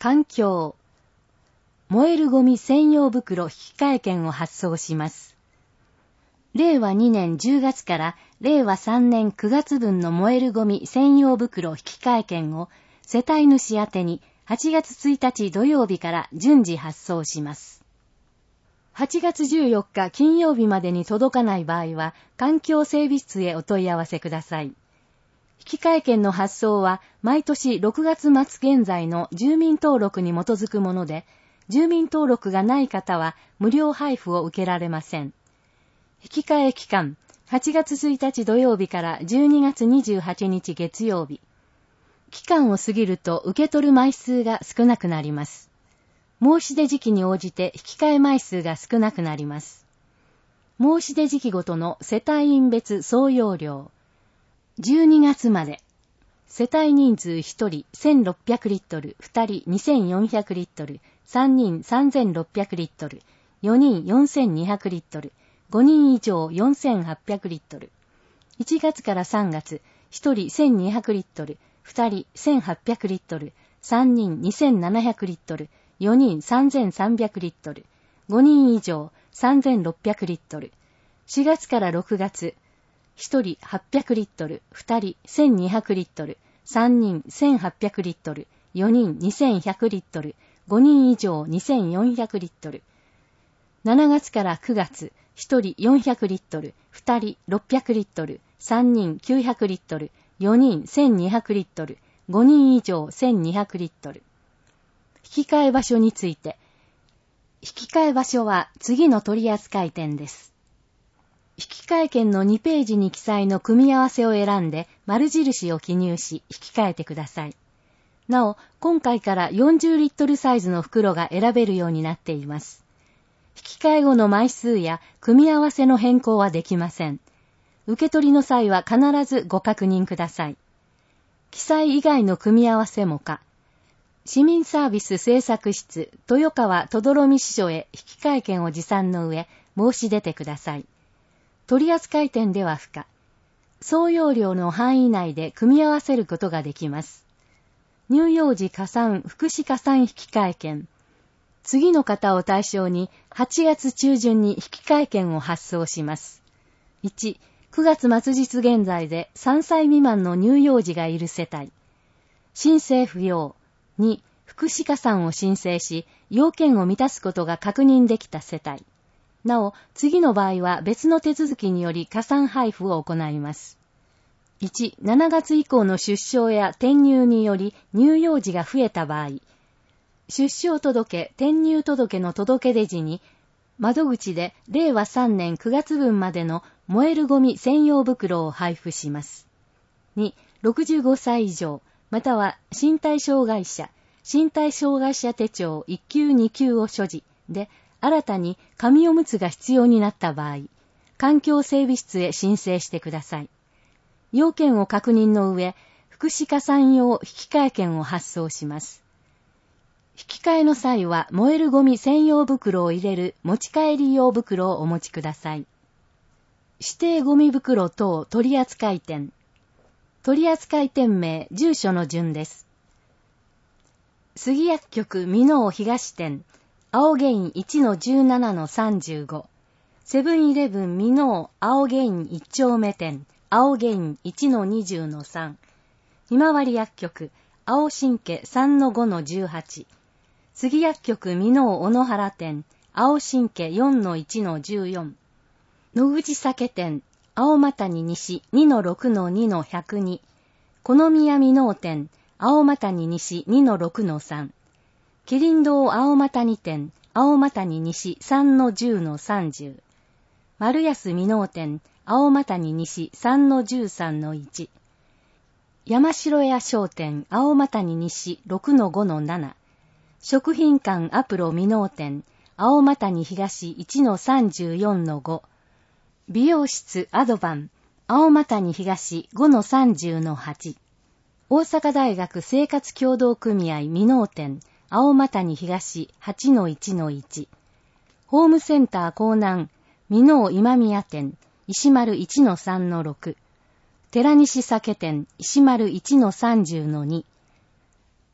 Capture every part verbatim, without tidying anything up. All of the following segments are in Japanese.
環境。燃えるゴミ専用袋引換券を発送します。れいわにねんじゅうがつかられいわさんねんくがつぶんの燃えるゴミ専用袋引換券を世帯主宛てにはちがつついたち土曜日から順次発送します。はちがつじゅうよっか金曜日までに届かない場合は環境整備室へお問い合わせください。引換券の発送は毎年ろくがつまつ現在の住民登録に基づくもので、住民登録がない方は無料配布を受けられません。引換期間、はちがつついたち土曜日からじゅうにがつにじゅうはちにち月曜日。期間を過ぎると受け取る枚数が少なくなります。申し出時期に応じて引換え枚数が少なくなります。申し出時期ごとの世帯員別総容量。じゅうにがつまで。世帯人数ひとりせんろっぴゃくリットル、ふたりにせんよんひゃくリットル、さんにんさんぜんろっぴゃくリットル、よにんよんせんにひゃくリットル、ごにん以上よんせんはっぴゃくリットル。いちがつからさんがつ、ひとりせんにひゃくリットル、ふたりせんはっぴゃくリットル、さんにんにせんななひゃくリットル、よにんさんぜんさんびゃくリットル、ごにん以上さんぜんろっぴゃくリットル。しがつからろくがつ、ひとりはっぴゃくリットル、ふたりせんにひゃくリットル、さんにんせんはっぴゃくリットル、よにんにせんひゃくリットル、ごにん以上にせんよんひゃくリットル。しちがつからくがつ、ひとりよんひゃくリットル、ふたりろっぴゃくリットル、さんにんきゅうひゃくリットル、よにんせんにひゃくリットル、ごにん以上せんにひゃくリットル。引換え場所について。引換え場所は次の取扱店です。引換券のにページに記載の組み合わせを選んで丸印を記入し引き換えてください。なお、今回からよんじゅうリットルサイズの袋が選べるようになっています。引き換え後の枚数や組み合わせの変更はできません。受け取りの際は必ずご確認ください。記載以外の組み合わせも可。市民サービス政策室豊川とどろみ支所へ引換券を持参の上申し出てください。取扱店では不可。総容量の範囲内で組み合わせることができます。乳幼児加算福祉加算引換券。次の方を対象にはちがつちゅうじゅんに引換券を発送します。いち、くがつ末日現在でさんさい未満の乳幼児がいる世帯。申請不要。に、福祉加算を申請し、要件を満たすことが確認できた世帯。なお、次の場合は別の手続きにより加算配布を行います。いち、しちがつ以降の出生や転入により乳幼児が増えた場合、出生届、転入届の届出時に、窓口でれいわさんねんくがつぶんまでの燃えるゴミ専用袋を配布します。に、ろくじゅうごさい以上、または身体障害者、身体障害者手帳いっきゅうにきゅうを所持で、新たに紙おむつが必要になった場合、環境整備室へ申請してください。要件を確認の上、福祉加算用引換券を発送します。引き換えの際は燃えるゴミ専用袋を入れる持ち帰り用袋をお持ちください。指定ゴミ袋等取扱店。取扱店名、住所の順です。杉薬局箕面東店。青ゲイン いちのじゅうななのさんじゅうご。セブンイレブン箕面青ゲインいっ丁目店。青ゲイン いちのにじゅうのさん。ひまわり薬局青新家 さんのごのじゅうはち。杉薬局箕面小野原店。青新家 よんのいちのじゅうよん。野口酒店。青股谷西 にのろくのにのひゃくに。好宮箕面店。青股谷西 にのろくのさん。キリン堂青股谷店、青股谷西 さんのじゅうのさんじゅう。丸安箕面店、青股谷西 さんのじゅうさんのいち。山城屋商店、青股谷西 ろくのごのなな。食品館アプロ箕面店、青股谷東 いちのさんじゅうよんのご。美容室アドバン、青股谷東 ごのさんじゅうのはち。大阪大学生活協同組合箕面店、青股谷東 はちのいちのいち。ホームセンター江南、箕面今宮店、石丸 いちのさんのろく。寺西酒店、石丸 いちのさんじゅうのに。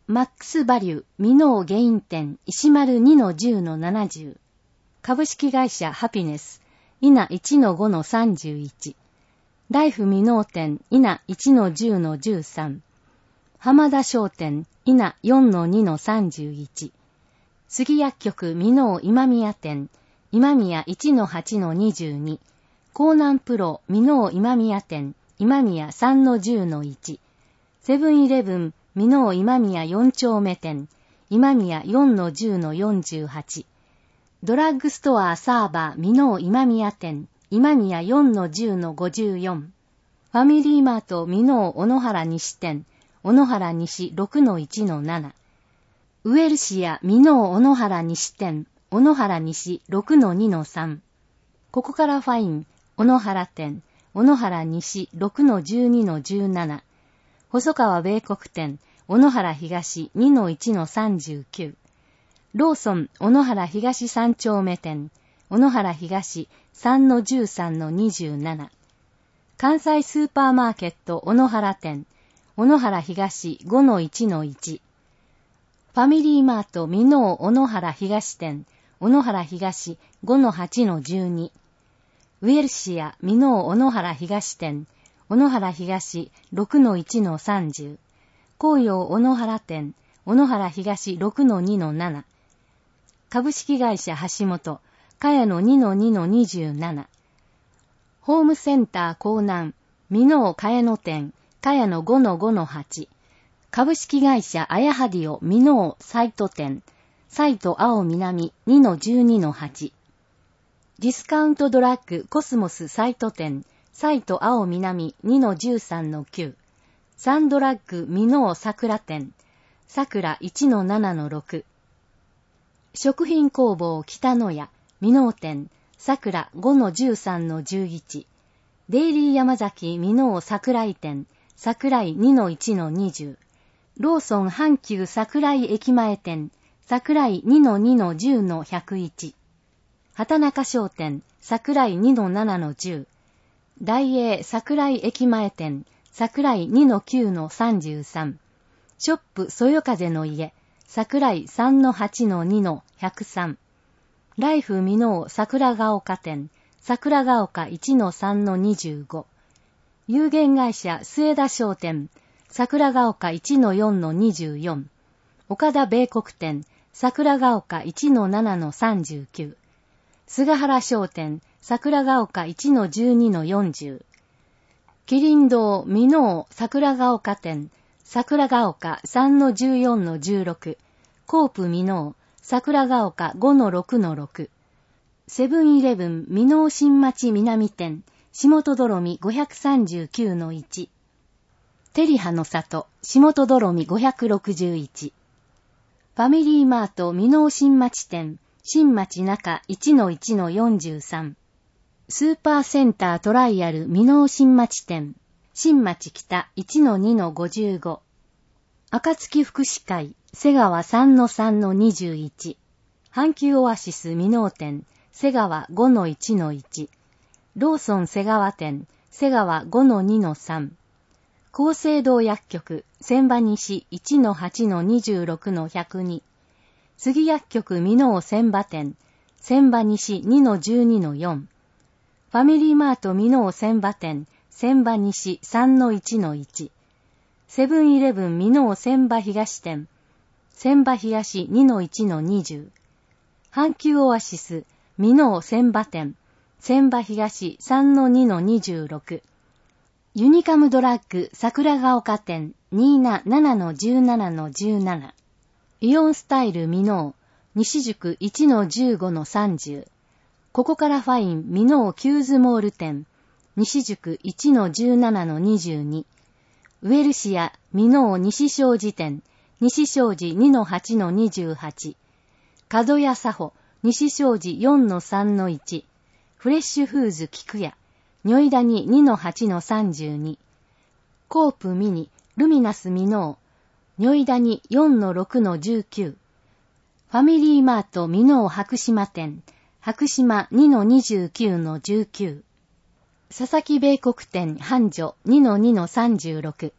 マックスバリュー、ミノーゲイン店、石丸 にのじゅうのななじゅう。株式会社ハピネス、イナ いちのごのさんじゅういち。ライフミノー店、イナ いちのじゅうのじゅうさん。浜田商店、イナ よんのにのさんじゅういち。杉薬局ミノー今宮店、今宮 いちのはちのにじゅうに。江南プロミノー今宮店、今宮 さんのじゅうのいち。セブンイレブンミノー今宮よん丁目店、今宮 よんのじゅうのよんじゅうはち。ドラッグストアサーバーミノー今宮店、今宮 よんのじゅうのごじゅうよん。ファミリーマートミノー小野原西店、小野原西 ろくのいちのなな。ウェルシアミノー小野原西店、小野原西 ろくのにのさん。ここからファイン、小野原店、小野原西 ろくのじゅうにのじゅうなな。細川米国店、小野原東 にのいちのさんじゅうきゅう。ローソン小野原東さん丁目店、小野原東 さんのじゅうさんのにじゅうなな。関西スーパーマーケット小野原店、小野原東 ごのいちのいち。ファミリーマートミノー小野原東店、小野原東 ごのはちのじゅうに。ウェルシアミノー小野原東店、小野原東 ろくのいちのさんじゅう。紅葉小野原店、小野原東 ろくのにのなな。株式会社橋本、茅野 にのにのにじゅうなな。ホームセンター江南、ミノー茅野店、茅野 ごのごのはち。株式会社アヤハディオミノーサイト店、サイト青南 にのじゅうにのはち。ディスカウントドラッグコスモスサイト店、サイト青南 にのじゅうさんのきゅう。サンドラッグミノー桜店、桜 いちのななのろく。食品工房北野屋、ミノー店、桜 ごのじゅうさんのじゅういち。デイリー山崎ミノー桜井店、桜井 にのいちのにじゅう。ローソン阪急桜井駅前店、桜井 にのにのじゅうのひゃくいち。畑中商店、桜井 にのななのじゅう。大英桜井駅前店、桜井 にのきゅうのさんじゅうさん。ショップそよ風の家、桜井 さんのはちのにのひゃくさん。ライフミノー桜ヶ丘店、桜ヶ丘 いちのさんのにじゅうご。有限会社末田商店、桜ヶ丘 いちのよんのにじゅうよん。岡田米国店、桜ヶ丘 いちのななのさんじゅうきゅう。菅原商店、桜ヶ丘 いちのじゅうにのよんじゅう。キリン堂ミノー桜ヶ丘店、桜ヶ丘 さんのじゅうよんのじゅうろく。コープミノー桜ヶ丘 ごのろくのろく。セブンイレブンミノー新町南店、下戸どろみ ごひゃくさんじゅうきゅうのいち。テリハの里、下戸どろみごひゃくろくじゅういち。ファミリーマートミノー新町店、新町中 いちのいちのよんじゅうさん。スーパーセンタートライアルミノー新町店、新町北 いちのにのごじゅうご。暁福祉会、瀬川 さんのさんのにじゅういち。阪急オアシスミノー店、瀬川 ごのいちのいち。ローソン瀬川店、瀬川 ごのにのさん。厚生堂薬局、千葉西 いちのはちのにじゅうろくのひゃくに。杉薬局ミノー千葉店、千葉西 にのじゅうにのよん。ファミリーマートミノー千葉店、千葉西 さんのいちのいち。セブンイレブンミノー千葉東店、千葉東 にのいちのにじゅう。阪急オアシスミノー千葉店、千葉東 さんのにのにじゅうろく。ユニカムドラッグ桜ヶ丘店、にのななのじゅうななのじゅうなな。イオンスタイルミノー、西宿 いちのじゅうごのさんじゅう。ここからファインミノーキューズモール店、西宿 いちのじゅうななのにじゅうに。ウェルシアミノー西商事店、西商事 にのはちのにじゅうはち。角屋佐保西商事 よんのさんのいち。フレッシュフーズ菊屋、如意谷 にのはちのさんじゅうに。コープミニルミナスミノー、如意谷 よんのろくのじゅうきゅう。ファミリーマートミノー白島店、白島 にのにじゅうきゅうのじゅうきゅう。佐々木米国店繁盛 にのにのさんじゅうろく。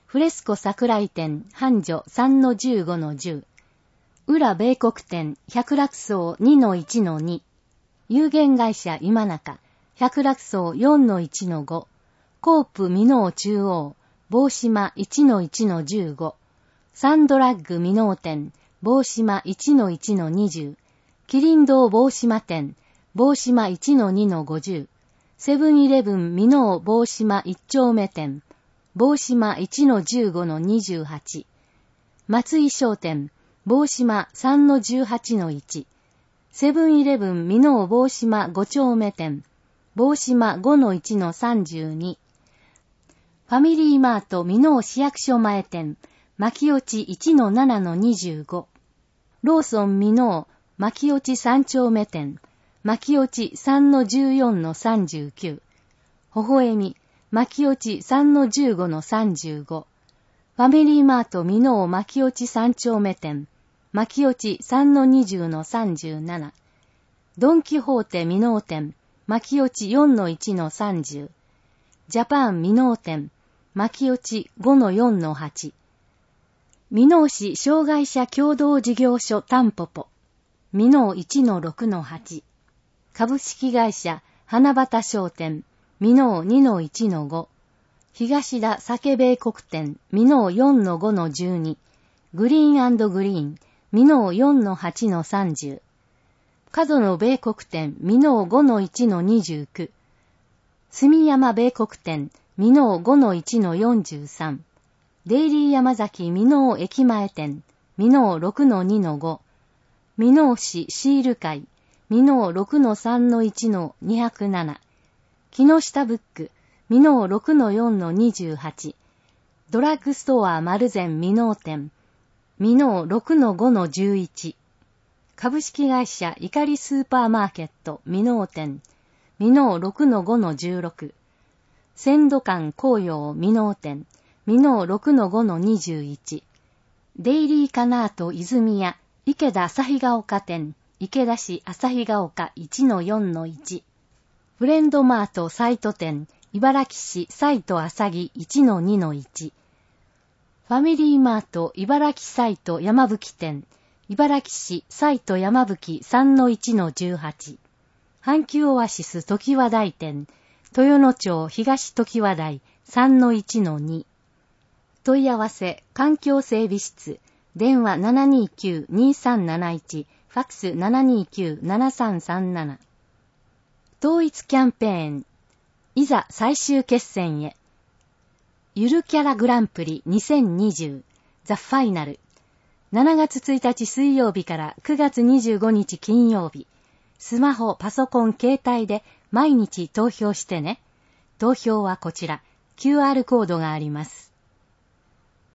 フレスコ桜井店繁盛 さんのじゅうごのじゅう、裏米国店百楽荘 にのいちのに、有限会社今中百楽荘 よんのいちのご、コープ箕面中央帽島 いちのいちのじゅうご、サンドラッグ箕面店帽島 いちのいちのにじゅう、キリン堂帽島店帽島 いちのにのごじゅう、セブンイレブン箕面帽島いち丁目店帽島 いちのじゅうごのにじゅうはち、松井商店帽島 さんのじゅうはちのいち、セブンイレブン箕面帽島ご丁目店帽島 ごのいちのさんじゅうに、ファミリーマート箕面市役所前店巻落ち いちのななのにじゅうご、ローソン箕面巻落ちさん丁目店巻落ち さんのじゅうよんのさんじゅうきゅう、ほほえみ巻落ち さんのじゅうごのさんじゅうご、ファミリーマート箕面巻落ちさん丁目店巻落ち さんのにじゅうのさんじゅうなな、ドンキホーテ箕面店巻落ち よんのいちのさんじゅう、ジャパン箕面店巻落ち ごのよんのはち、箕面市障害者共同事業所タンポポ箕面 いちのろくのはち、株式会社花畑商店箕面 にのいちのご、東田酒米国店箕面 よんのごのじゅうに、グリーン&グリーン箕面 よんのはちのさんじゅう、角野米国店箕面 ごのいちのにじゅうきゅう、住山米国店箕面 ごのいちのよんじゅうさん、デイリー山崎箕面駅前店箕面 ろくのにのご、箕面市シール会箕面 ろくのさんのいちのにひゃくなな、木下ブック箕面 ろくのよんのにじゅうはち、ドラッグストア丸善箕面店箕面 ろくのごのじゅういち、株式会社イカリスーパーマーケット箕面店箕面 ろくのごのじゅうろく、鮮度館紅葉箕面店箕面 ろくのごのにじゅういち、デイリーカナート泉屋池田旭ヶ丘店池田市旭ヶ丘 いちのよんのいち、フレンドマートサイト店茨城市サイト朝木 いちのにのいち、ファミリーマート茨城サイト山吹店茨城市サイト山吹 さんのいちのじゅうはち、阪急オアシス常盤台店豊野町東常盤台 さんのいちのに、問い合わせ環境整備室電話 ななにきゅう にさんなないち、ファックス ななにきゅう ななさんさんなな。統一キャンペーンいざ最終決戦へ、ゆるキャラグランプリにせんにじゅうザ・ファイナル、しちがつついたち水曜日からくがつにじゅうごにち金曜日、スマホ、パソコン、携帯で毎日投票してね。投票はこちら、キューアール コードがあります。